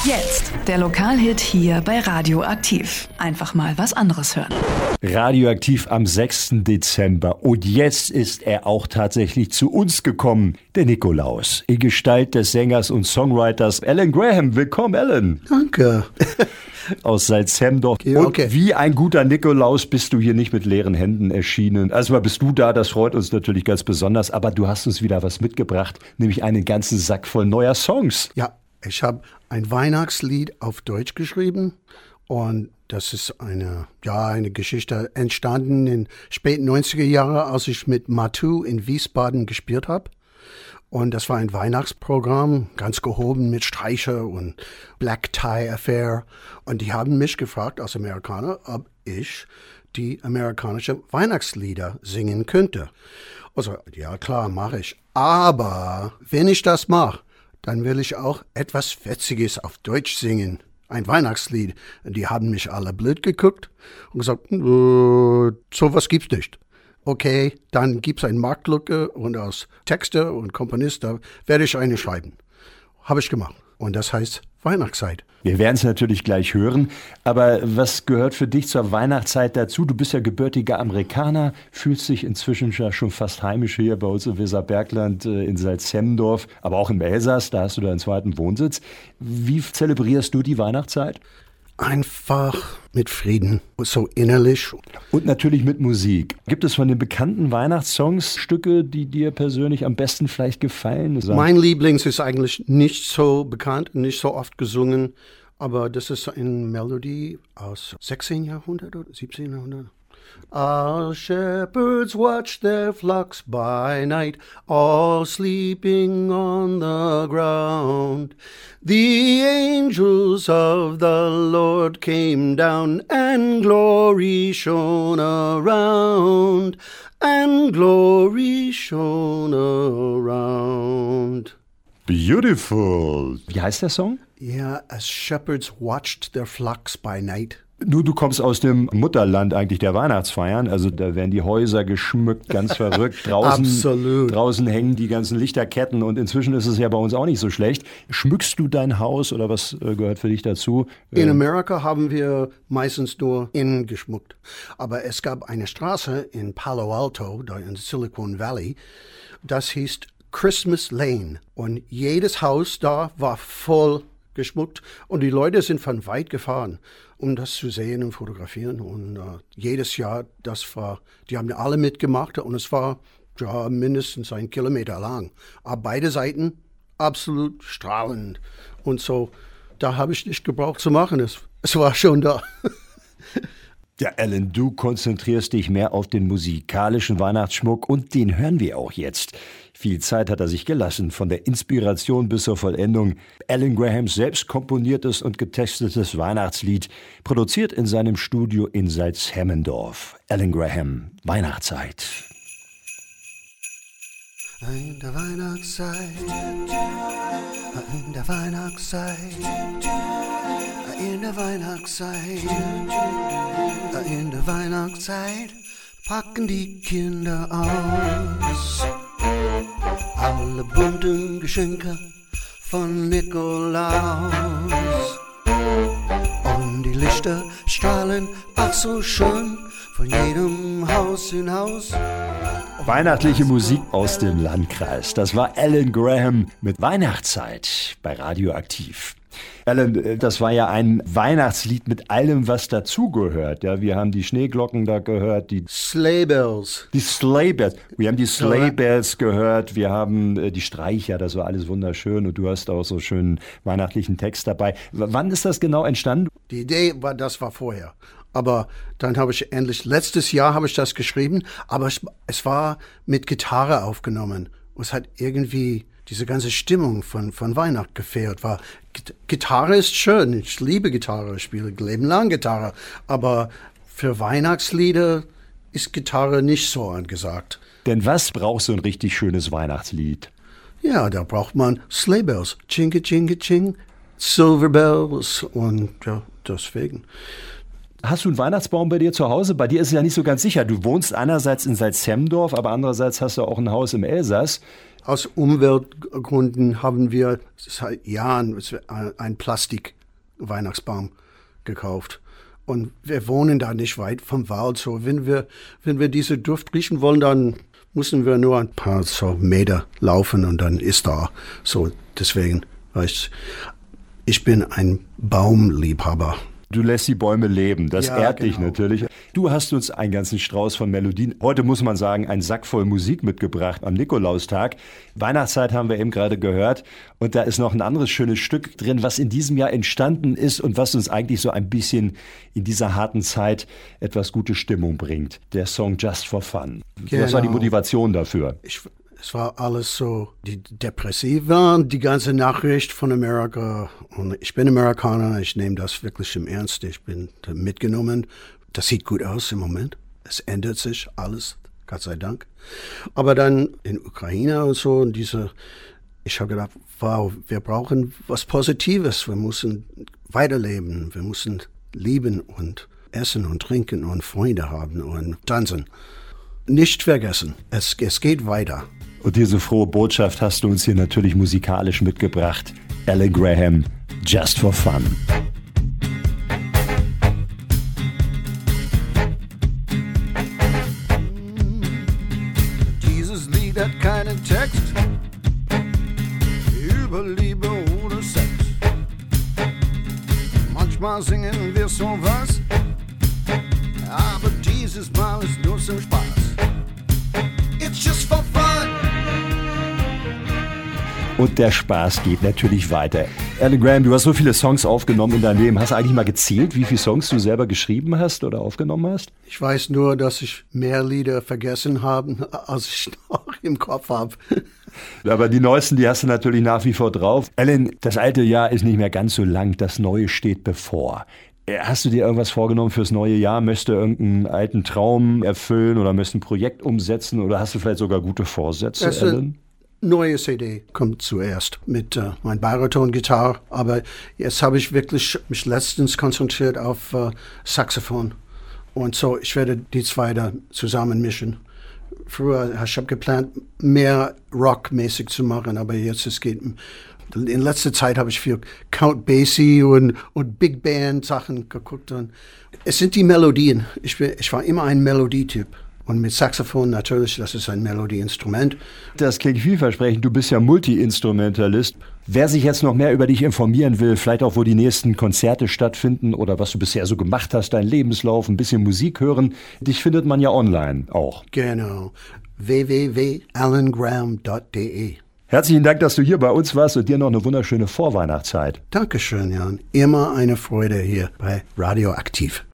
Jetzt der Lokalhit hier bei Radioaktiv. Einfach mal was anderes hören. Radioaktiv am 6. Dezember. Und jetzt ist er auch tatsächlich zu uns gekommen. Der Nikolaus. In Gestalt des Sängers und Songwriters Alan Graham. Willkommen, Alan. Danke. Aus Salzhemdorf. Ja, okay. Und wie ein guter Nikolaus bist du hier nicht mit leeren Händen erschienen. Erstmal bist du da, das freut uns natürlich ganz besonders. Aber du hast uns wieder was mitgebracht, nämlich einen ganzen Sack voll neuer Songs. Ja, ich habe ein Weihnachtslied auf Deutsch geschrieben. Und das ist eine Geschichte entstanden in späten 90er Jahren, als ich mit Matu in Wiesbaden gespielt habe. Und das war ein Weihnachtsprogramm, ganz gehoben mit Streicher und Black Tie Affair. Und die haben mich gefragt als Amerikaner, ob ich die amerikanischen Weihnachtslieder singen könnte. Also, ja klar, mache ich. Aber wenn ich das mache, dann will ich auch etwas Fetziges auf Deutsch singen. Ein Weihnachtslied. Die haben mich alle blöd geguckt und gesagt, sowas gibt's nicht. Okay, dann gibt's eine Marktlücke und als Texter und Komponist, da werde ich eine schreiben. Habe ich gemacht. Und das heißt Weihnachtszeit. Wir werden es natürlich gleich hören, aber was gehört für dich zur Weihnachtszeit dazu? Du bist ja gebürtiger Amerikaner, fühlst dich inzwischen ja schon fast heimisch hier bei uns im Weserbergland, in Salzhemdorf, aber auch im Elsass, da hast du deinen zweiten Wohnsitz. Wie zelebrierst du die Weihnachtszeit? Einfach mit Frieden, so innerlich. Und natürlich mit Musik. Gibt es von den bekannten Weihnachtssongs Stücke, die dir persönlich am besten vielleicht gefallen? Mein Lieblings ist eigentlich nicht so bekannt, nicht so oft gesungen, aber das ist eine Melodie aus 16. Jahrhundert oder 17. Jahrhundert. All shepherds watch their flocks by night, all sleeping on the ground. The angels of the Lord came down, and glory shone around, and glory shone around. Beautiful. Wie heißt der Song? Yeah, as shepherds watched their flocks by night. Du kommst aus dem Mutterland eigentlich der Weihnachtsfeiern, also da werden die Häuser geschmückt, ganz verrückt. Draußen hängen die ganzen Lichterketten und inzwischen ist es ja bei uns auch nicht so schlecht. Schmückst du dein Haus oder was gehört für dich dazu? In Amerika haben wir meistens nur innen geschmückt, aber es gab eine Straße in Palo Alto, da in Silicon Valley, das hieß Christmas Lane und jedes Haus da war voll geschmückt und die Leute sind von weit gefahren, um das zu sehen und fotografieren und jedes Jahr, die haben alle mitgemacht und es war mindestens 1 Kilometer lang, aber beide Seiten absolut strahlend und so, da habe ich nicht gebraucht zu machen, es war schon da. Ja, Alan, du konzentrierst dich mehr auf den musikalischen Weihnachtsschmuck und den hören wir auch jetzt. Viel Zeit hat er sich gelassen, von der Inspiration bis zur Vollendung. Alan Grahams selbst komponiertes und getextetes Weihnachtslied, produziert in seinem Studio in Salzhemdorf. Alan Graham, Weihnachtszeit. In der Weihnachtszeit, in der Weihnachtszeit, in der Weihnachtszeit, in der Weihnachtszeit packen die Kinder aus. Alle bunten Geschenke von Nikolaus. Und die Lichter strahlen ach so schön von jedem Haus in Haus. Weihnachtliche Musik aus dem Landkreis. Das war Alan Graham mit Weihnachtszeit bei Radioaktiv. Alan, das war ja ein Weihnachtslied mit allem, was dazugehört. Ja, wir haben die Schneeglocken da gehört, die Sleigh Bells. Die Sleigh Bells. Wir haben die Sleigh Bells gehört, wir haben die Streicher, das war alles wunderschön und du hast auch so schönen weihnachtlichen Text dabei. Wann ist das genau entstanden? Die Idee das war vorher. Aber dann habe ich letztes Jahr habe ich das geschrieben, aber es war mit Gitarre aufgenommen. Und es hat irgendwie diese ganze Stimmung von Weihnachten gefehlt. Gitarre ist schön, ich liebe Gitarre, ich spiele Leben lang Gitarre, aber für Weihnachtslieder ist Gitarre nicht so angesagt. Denn was braucht so ein richtig schönes Weihnachtslied? Ja, da braucht man Sleigh Bells, Chingy Chingy Ching, Silver Bells und ja, deswegen. Hast du einen Weihnachtsbaum bei dir zu Hause? Bei dir ist es ja nicht so ganz sicher. Du wohnst einerseits in Salzhemdorf, aber andererseits hast du auch ein Haus im Elsass. Aus Umweltgründen haben wir seit Jahren einen Plastik-Weihnachtsbaum gekauft. Und wir wohnen da nicht weit vom Wald. So, wenn wir diese Duft riechen wollen, dann müssen wir nur ein paar so Meter laufen und dann ist da. So, deswegen, ich bin ein Baumliebhaber. Du lässt die Bäume leben, das ehrt dich genau. natürlich. Du hast uns einen ganzen Strauß von Melodien, heute muss man sagen, einen Sack voll Musik mitgebracht am Nikolaustag. Weihnachtszeit haben wir eben gerade gehört und da ist noch ein anderes schönes Stück drin, was in diesem Jahr entstanden ist und was uns eigentlich so ein bisschen in dieser harten Zeit etwas gute Stimmung bringt. Der Song Just for Fun. Genau. Was war die Motivation dafür? Es war alles so depressiv war, die ganze Nachricht von Amerika. Und ich bin Amerikaner, ich nehme das wirklich im Ernst. Ich bin mitgenommen. Das sieht gut aus im Moment. Es ändert sich alles, Gott sei Dank. Aber dann in Ukraine und so, ich habe gedacht, wow, wir brauchen was Positives. Wir müssen weiterleben, wir müssen lieben und essen und trinken und Freunde haben und tanzen. Nicht vergessen, es geht weiter. Und diese frohe Botschaft hast du uns hier natürlich musikalisch mitgebracht. Alan Graham, Just for Fun. Dieses Lied hat keinen Text über Liebe oder Sex. Manchmal singen wir sowas, aber dieses Mal ist nur zum Spaß. It's just for fun. Und der Spaß geht natürlich weiter. Alan Graham, du hast so viele Songs aufgenommen in deinem Leben. Hast du eigentlich mal gezählt, wie viele Songs du selber geschrieben hast oder aufgenommen hast? Ich weiß nur, dass ich mehr Lieder vergessen habe, als ich noch im Kopf habe. Aber die neuesten, die hast du natürlich nach wie vor drauf. Alan, das alte Jahr ist nicht mehr ganz so lang, das neue steht bevor. Hast du dir irgendwas vorgenommen fürs neue Jahr? Möchtest du irgendeinen alten Traum erfüllen oder möchtest ein Projekt umsetzen oder hast du vielleicht sogar gute Vorsätze, Alan? Neue CD kommt zuerst mit meiner Bariton-Gitarre, aber jetzt habe ich wirklich mich letztens konzentriert auf Saxophon und so, ich werde die zwei da zusammen mischen. Früher habe ich geplant, mehr rockmäßig zu machen, aber jetzt in letzter Zeit habe ich viel Count Basie und Big Band Sachen geguckt und es sind die Melodien. Ich war immer ein Melodietyp. Und mit Saxophon natürlich, das ist ein Melodieinstrument. Das klingt vielversprechend, du bist ja Multi-Instrumentalist. Wer sich jetzt noch mehr über dich informieren will, vielleicht auch, wo die nächsten Konzerte stattfinden oder was du bisher so gemacht hast, dein Lebenslauf, ein bisschen Musik hören, dich findet man ja online auch. Genau, www.alangraham.de. Herzlichen Dank, dass du hier bei uns warst und dir noch eine wunderschöne Vorweihnachtszeit. Dankeschön, Jan. Immer eine Freude hier bei Radio Aktiv.